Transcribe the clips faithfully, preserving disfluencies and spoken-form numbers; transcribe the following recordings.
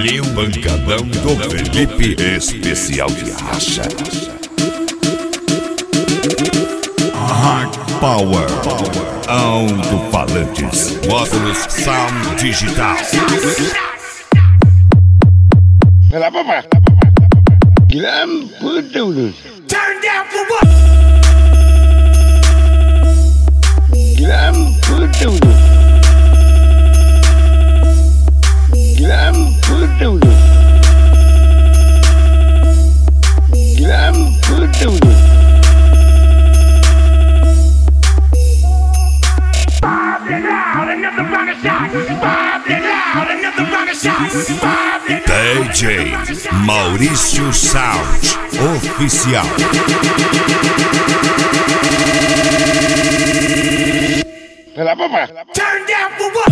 ali o pancadão do Felipe, especial de racha. Hard Power, alto-falantes, módulos sound digital. Vai lá, papai. Guilherme Pudulo. Turn down for what? Guilherme Pudulo. Guilherme Pudulo. Guilherme Pudulo. Bob it out, another round of shots. Bob it out, another round of shots. Bob it out. D J Maurício Sound Oficial. Vai lá, papai. Turn down for what?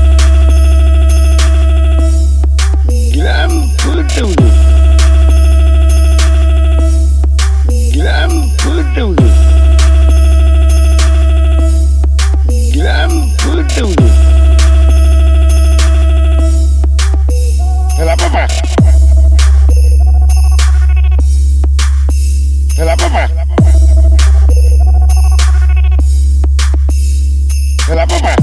Guilherme Pudulo. Guilherme Pudulo. Guilherme Pudulo. Vai lá, papai. Vai lá, papai. Vai lá, papai.